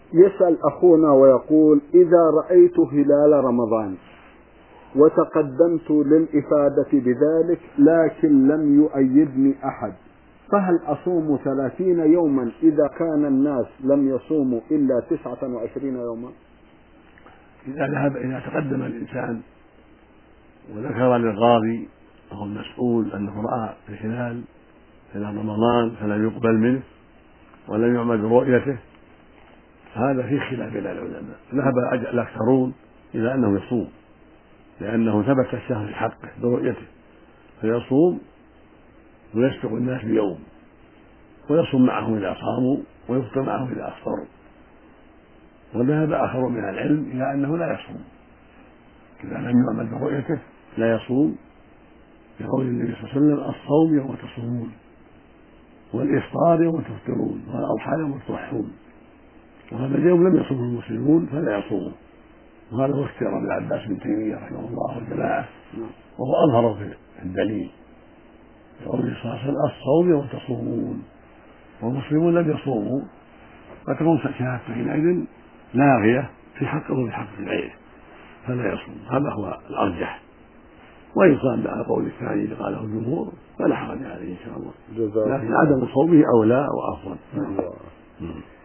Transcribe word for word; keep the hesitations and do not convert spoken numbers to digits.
يسأل أخونا ويقول: إذا رأيت هلال رمضان وتقدمت للإفادة بذلك لكن لم يؤيدني أحد، فهل أصوم ثلاثين يوما إذا كان الناس لم يصوموا إلا تسعة وعشرين يوما؟ إذا ذهب إذا تقدم الإنسان وذكر للقاضي أو المسؤول أنه رأى الهلال هلال رمضان فلم يقبل منه ولم يعمل برؤيته، هذا في خلاف بين العلماء. ذهب الأكثرون إلى أنه يصوم لأنه ثبت الشهر في حقه برؤيته، فيصوم ويسبق الناس بيوم ويصوم معهم إذا صاموا ويفطر معهم إذا أفطروا. وذهب آخر من العلم إلى أنه لا يصوم إذا لم يعمل برؤيته، لا يصوم، يقول النبي صلى الله عليه وسلم: الصوم يوم تصومون والإفطار يوم تفطرون والأضحى يوم تضحون، وهذا اليوم لم يصومه المسلمون فلا يصومه. وهذا هو اختيار ابن عباس بن تيمية رحمه الله والجماعة، وهو أظهر في الدليل يقول صلى الله عليه وسلم: الصوم يوم تصومون، والمسلمون لم يصوموا، فتكون شهادته حينئذ لاغية في حقه وفي حق غيره فلا يصوم. هذا هو الأرجح، وإن صام على قول الثاني اللي قاله الجمهور فلا حرج عليه إن شاء الله، لكن عدم صومه أولى وأفضل.